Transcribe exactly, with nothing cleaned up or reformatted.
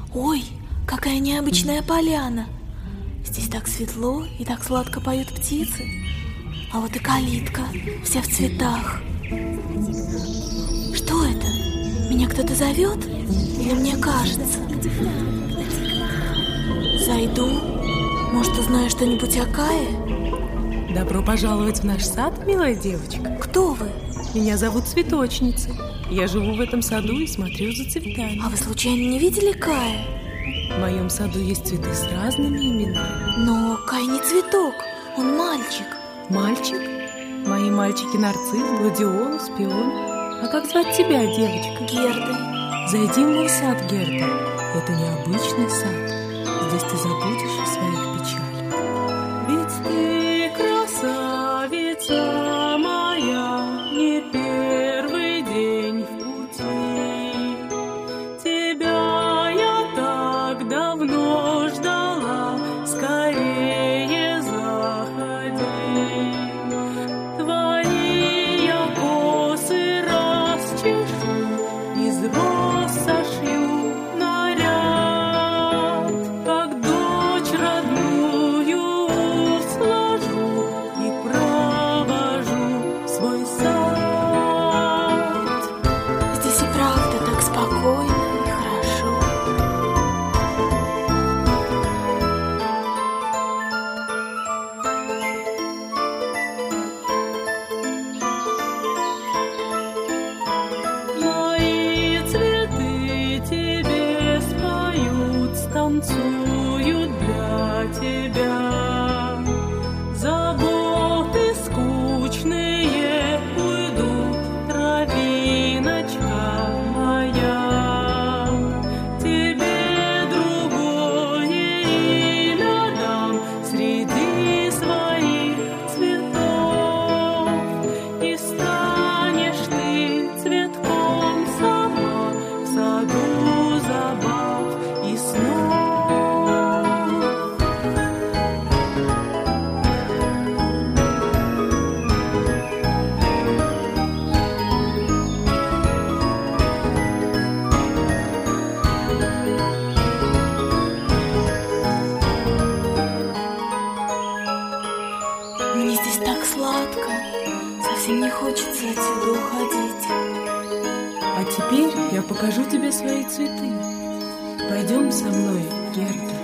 Ой, какая необычная поляна. Здесь так светло и так сладко поют птицы. А вот и калитка, вся в цветах. Что это? Меня кто-то зовет? Или мне кажется? Зайду. Может, узнаю что-нибудь о Кае? Добро пожаловать в наш сад, милая девочка. Кто вы? Меня зовут Цветочница. Я живу в этом саду и смотрю за цветами. А вы случайно не видели Кая? В моем саду есть цветы с разными именами. Но Кай не цветок, он мальчик. Мальчик? Мои мальчики нарцисс, гладиолус, пион. А как звать тебя, девочка? Герда. Зайди в мой сад, Герда. Это необычный сад. Здесь ты забудешь о своих печалях. Ведь ты красавица моя, не первый день в пути. Тебя я так давно ждала, скорее заходи. Твои я косы расчешу, из роз сошью наряд, как дочь родную сложу и провожу в свой сад. Здесь и правда так спокойно и хорошо. Мои цветы тебе споют, станцуют для тебя. Заботы скучные уйдут, травиночка моя. Тебе другое имя дам среди своих цветов, и станешь ты цветком сама в саду забав и снов. Мне здесь так сладко. Совсем не хочется отсюда уходить. А теперь я покажу тебе свои цветы. Пойдем со мной, Герда.